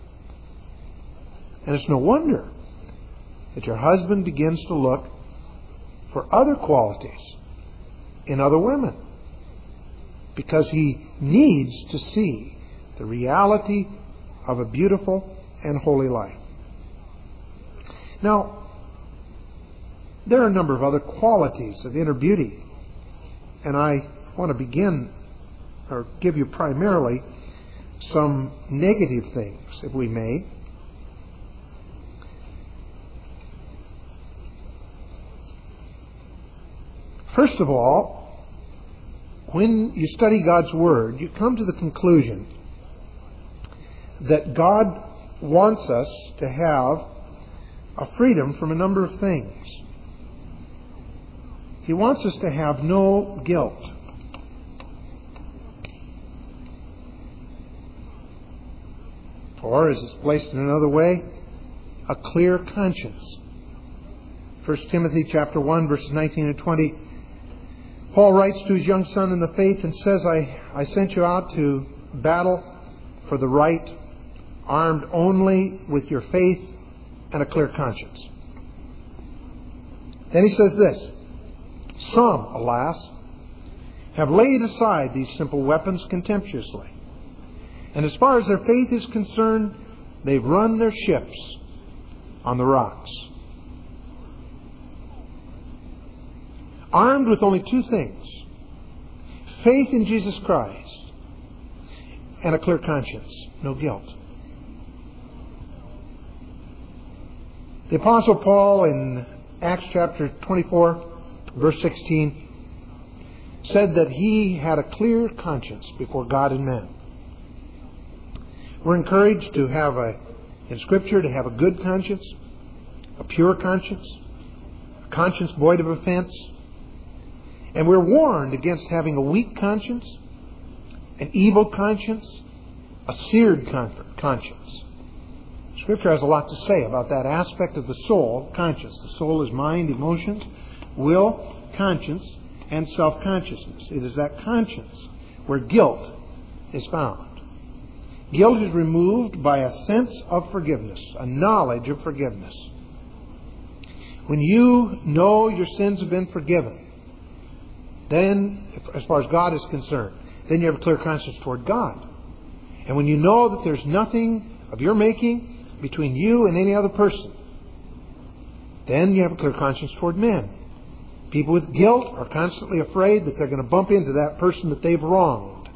And it's no wonder that your husband begins to look for other qualities in other women, because he needs to see the reality of a beautiful and holy life. Now, there are a number of other qualities of inner beauty, and I want to begin or give you primarily some negative things, if we may. First of all, when you study God's Word, you come to the conclusion that God wants us to have a freedom from a number of things. He wants us to have no guilt. Or, as it's placed in another way, a clear conscience. 1 Timothy chapter 1, verses 19 and 20. Paul writes to his young son in the faith and says, I sent you out to battle for the right, armed only with your faith and a clear conscience. Then he says this, some, alas, have laid aside these simple weapons contemptuously. And as far as their faith is concerned, they've run their ships on the rocks. Armed with only two things, faith in Jesus Christ and a clear conscience, no guilt. The Apostle Paul in Acts chapter 24, verse 16, said that he had a clear conscience before God and men. We're encouraged to have in Scripture, to have a good conscience, a pure conscience, a conscience void of offense. And we're warned against having a weak conscience, an evil conscience, a seared conscience. Scripture has a lot to say about that aspect of the soul, conscience. The soul is mind, emotions, will, conscience, and self-consciousness. It is that conscience where guilt is found. Guilt is removed by a sense of forgiveness, a knowledge of forgiveness. When you know your sins have been forgiven, then, as far as God is concerned, then you have a clear conscience toward God. And when you know that there's nothing of your making between you and any other person, then you have a clear conscience toward men. People with guilt are constantly afraid that they're going to bump into that person that they've wronged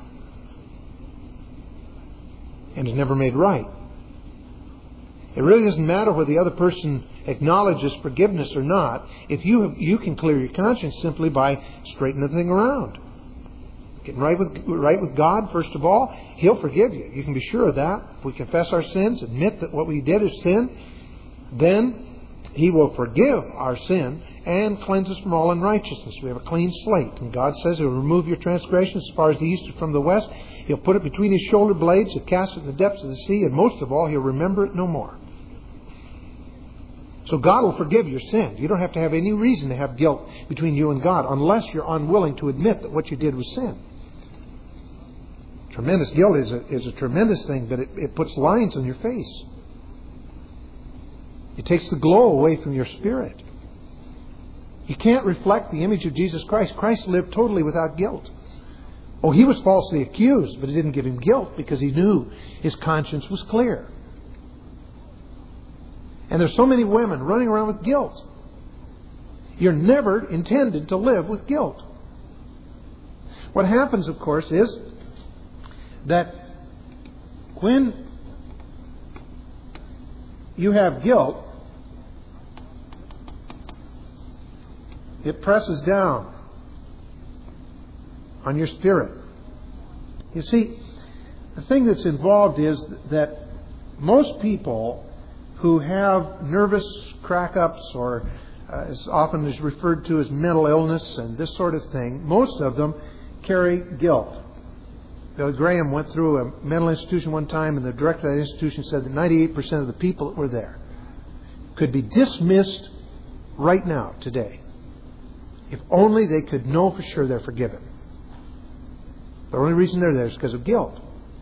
and is never made right. It really doesn't matter whether the other person acknowledges forgiveness or not. If you can clear your conscience simply by straightening the thing around. Getting right with God, first of all, He'll forgive you. You can be sure of that. If we confess our sins, admit that what we did is sin, then He will forgive our sin and cleanse us from all unrighteousness. We have a clean slate. And God says He'll remove your transgressions as far as the east is from the west. He'll put it between His shoulder blades. He'll cast it in the depths of the sea. And most of all, He'll remember it no more. So God will forgive your sin. You don't have to have any reason to have guilt between you and God unless you're unwilling to admit that what you did was sin. Tremendous guilt is a tremendous thing, but it puts lines on your face. It takes the glow away from your spirit. You can't reflect the image of Jesus Christ. Christ lived totally without guilt. Oh, He was falsely accused, but it didn't give Him guilt because He knew His conscience was clear. And there's so many women running around with guilt. You're never intended to live with guilt. What happens, of course, is that when you have guilt, it presses down on your spirit. You see, the thing that's involved is that most people who have nervous crack-ups or as often is referred to as mental illness and this sort of thing, most of them carry guilt. Billy Graham went through a mental institution one time, and the director of that institution said that 98% of the people that were there could be dismissed right now, today, if only they could know for sure they're forgiven. The only reason they're there is because of guilt.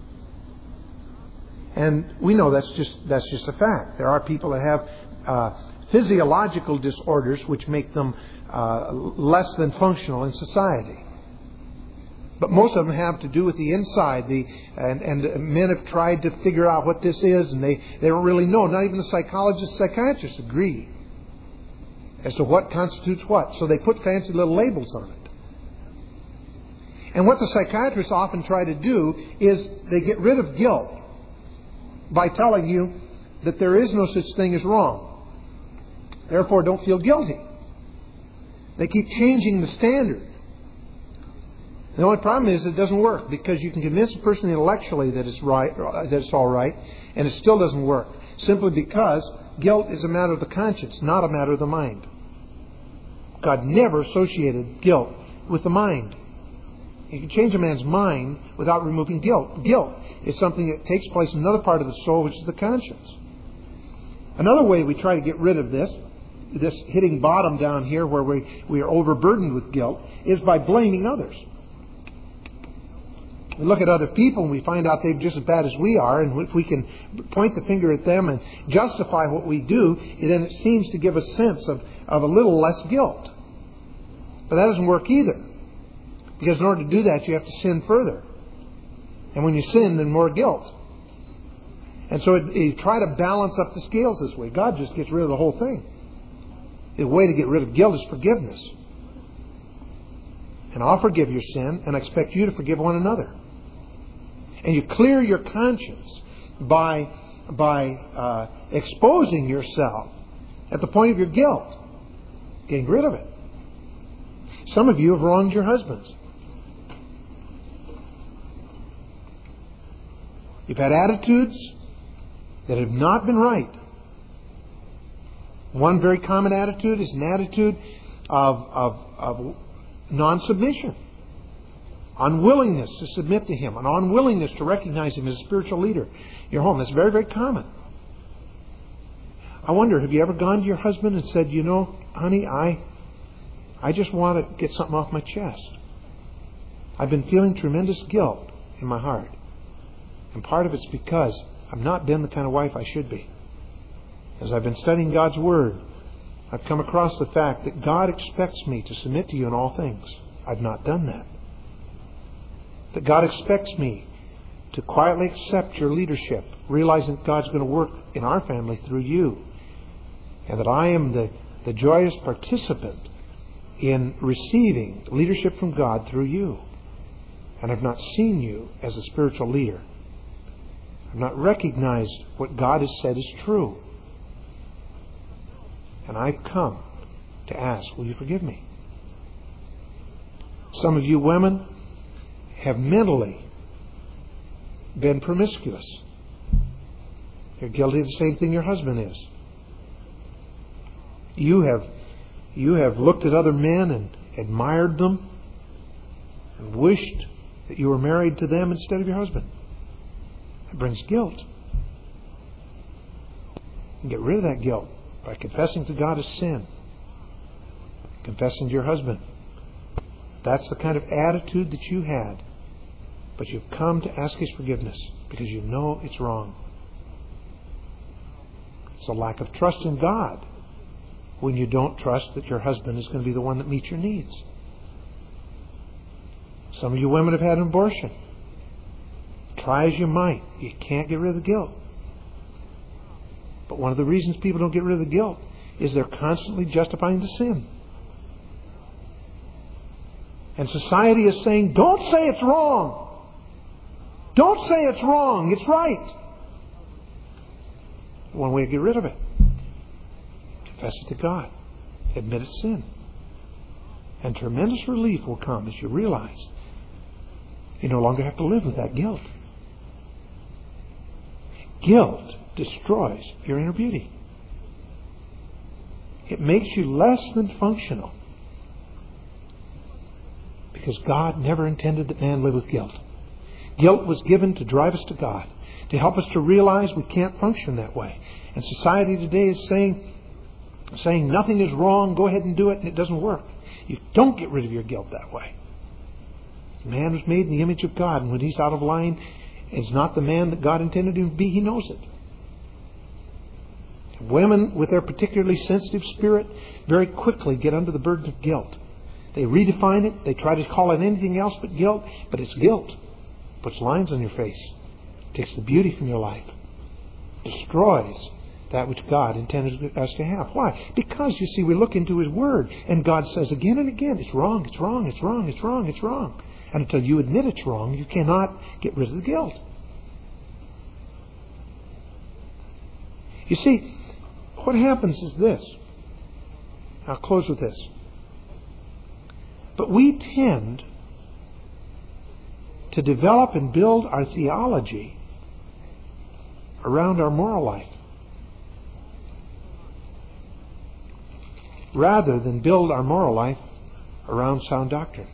And we know that's just a fact. There are people that have physiological disorders which make them less than functional in society. But most of them have to do with the inside. And men have tried to figure out what this is, and they don't really know. Not even the psychiatrists agree as to what constitutes what. So they put fancy little labels on it. And what the psychiatrists often try to do is they get rid of guilt by telling you that there is no such thing as wrong. Therefore, don't feel guilty. They keep changing the standard. The only problem is it doesn't work, because you can convince a person intellectually that it's right, that it's all right, and it still doesn't work. Simply because guilt is a matter of the conscience, not a matter of the mind. God never associated guilt with the mind. You can change a man's mind without removing guilt. Guilt is something that takes place in another part of the soul, which is the conscience. Another way we try to get rid of this hitting bottom down here where we are overburdened with guilt, is by blaming others. We look at other people and we find out they're just as bad as we are, and if we can point the finger at them and justify what we do, then it seems to give a sense of a little less guilt. But that doesn't work either. Because in order to do that, you have to sin further. And when you sin, then more guilt. And so you try to balance up the scales this way. God just gets rid of the whole thing. The way to get rid of guilt is forgiveness. And I'll forgive your sin, and I expect you to forgive one another. And you clear your conscience by exposing yourself at the point of your guilt. Getting rid of it. Some of you have wronged your husbands. You've had attitudes that have not been right. One very common attitude is an attitude of non-submission. Unwillingness to submit to Him. An unwillingness to recognize Him as a spiritual leader in your home. That's very, very common. I wonder, have you ever gone to your husband and said, you know, honey, I just want to get something off my chest. I've been feeling tremendous guilt in my heart. And part of it's because I've not been the kind of wife I should be. As I've been studying God's Word, I've come across the fact that God expects me to submit to you in all things. I've not done that. That God expects me to quietly accept your leadership, realizing that God's going to work in our family through you. And that I am the joyous participant in receiving leadership from God through you. And I've not seen you as a spiritual leader. I've not recognized what God has said is true. And I've come to ask, will you forgive me? Some of you women have mentally been promiscuous. You're guilty of the same thing your husband is. You have looked at other men and admired them and wished that you were married to them instead of your husband. It brings guilt. You can get rid of that guilt by confessing to God as sin. Confessing to your husband. That's the kind of attitude that you had. But you've come to ask His forgiveness because you know it's wrong. It's a lack of trust in God when you don't trust that your husband is going to be the one that meets your needs. Some of you women have had an abortion. Try as you might, you can't get rid of the guilt. But one of the reasons people don't get rid of the guilt is they're constantly justifying the sin. And society is saying, don't say it's wrong. Don't say it's wrong. It's right. One way to get rid of it. Confess it to God. Admit it's sin. And tremendous relief will come as you realize you no longer have to live with that guilt. Guilt destroys your inner beauty. It makes you less than functional. Because God never intended that man live with guilt. Guilt was given to drive us to God, to help us to realize we can't function that way. And society today is saying nothing is wrong, go ahead and do it, and it doesn't work. You don't get rid of your guilt that way. Man was made in the image of God, and when he's out of line, it's not the man that God intended him to be. He knows it. Women with their particularly sensitive spirit very quickly get under the burden of guilt. They redefine it. They try to call it anything else but guilt. But it's guilt. It puts lines on your face. It takes the beauty from your life. It destroys that which God intended us to have. Why? Because, you see, we look into His Word and God says again and again, it's wrong, it's wrong, it's wrong, it's wrong, it's wrong. And until you admit it's wrong, you cannot get rid of the guilt. You see, what happens is this. I'll close with this. But we tend to develop and build our theology around our moral life rather than build our moral life around sound doctrine.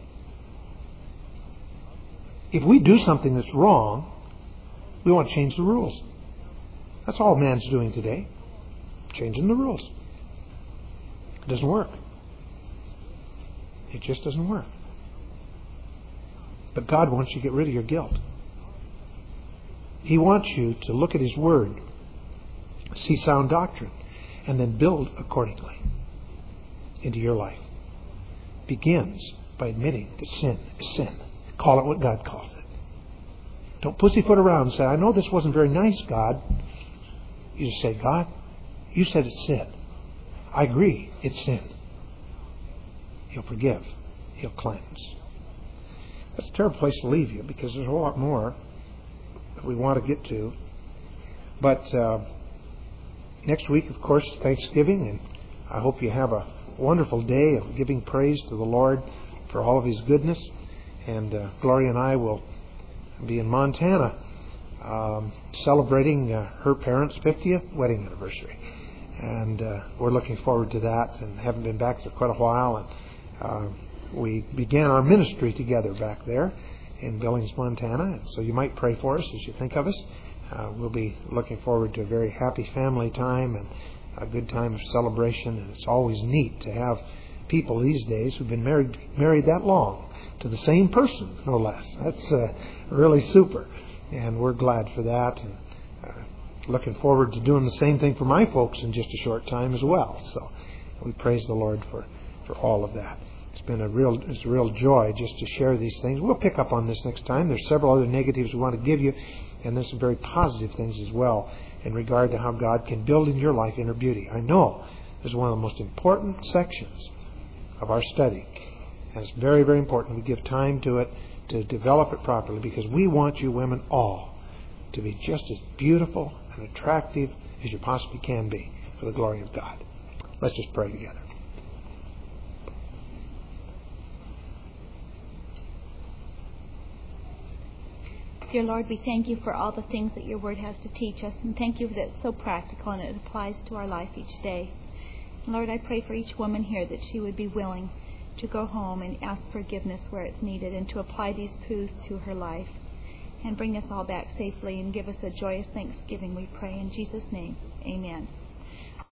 If we do something that's wrong, we want to change the rules. That's all man's doing today. Changing the rules. It doesn't work. It just doesn't work. But God wants you to get rid of your guilt. He wants you to look at His Word, see sound doctrine, and then build accordingly into your life. Begins by admitting that sin is sin. Call it what God calls it. Don't pussyfoot around and say, I know this wasn't very nice, God. You just say, God, you said it's sin. I agree, it's sin. He'll forgive. He'll cleanse. That's a terrible place to leave you because there's a whole lot more that we want to get to. But next week, of course, is Thanksgiving, and I hope you have a wonderful day of giving praise to the Lord for all of His goodness. And Gloria and I will be in Montana celebrating her parents' 50th wedding anniversary. And we're looking forward to that and haven't been back for quite a while. And we began our ministry together back there in Billings, Montana. And so you might pray for us as you think of us. We'll be looking forward to a very happy family time and a good time of celebration. And it's always neat to have people these days who've been married that long to the same person, no less. That's really super. And we're glad for that. And looking forward to doing the same thing for my folks in just a short time as well. So we praise the Lord for all of that. It's a real joy just to share these things. We'll pick up on this next time. There's several other negatives we want to give you, and there's some very positive things as well in regard to how God can build in your life inner beauty. I know this is one of the most important sections of our study, and it's very, very important we give time to it to develop it properly, because we want you women all to be just as beautiful and attractive as you possibly can be for the glory of God. Let's just pray together. Dear Lord, we thank you for all the things that your word has to teach us, and thank you that it's so practical and it applies to our life each day. Lord, I pray for each woman here that she would be willing to go home and ask forgiveness where it's needed, and to apply these truths to her life, and bring us all back safely and give us a joyous Thanksgiving, we pray in Jesus' name. Amen.